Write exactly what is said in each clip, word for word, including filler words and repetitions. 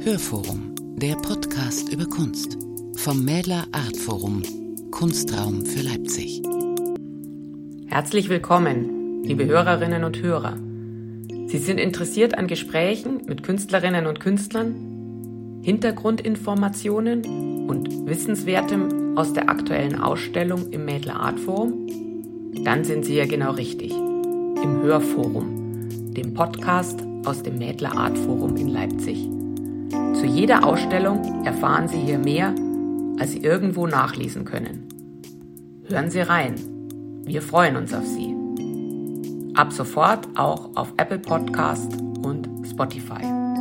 Hörforum, der Podcast über Kunst. Vom Mädler Art Forum, Kunstraum für Leipzig. Herzlich willkommen, liebe Hörerinnen und Hörer. Sie sind interessiert an Gesprächen mit Künstlerinnen und Künstlern, Hintergrundinformationen und Wissenswertem aus der aktuellen Ausstellung im Mädler Art Forum? Dann sind Sie ja genau richtig, im Hörforum, dem Podcast aus dem Mädler Art Forum in Leipzig. Zu jeder Ausstellung erfahren Sie hier mehr, als Sie irgendwo nachlesen können. Hören Sie rein, wir freuen uns auf Sie. Ab sofort auch auf Apple Podcast und Spotify.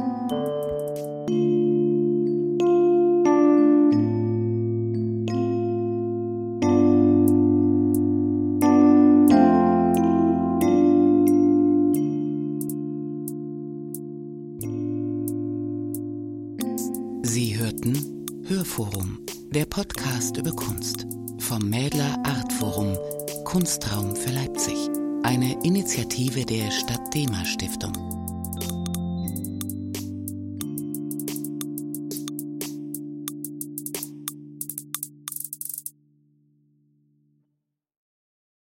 Sie hörten Hörforum, der Podcast über Kunst. Vom Mädler Art Forum, Kunstraum für Leipzig. Eine Initiative der Stadt-Dema Stiftung.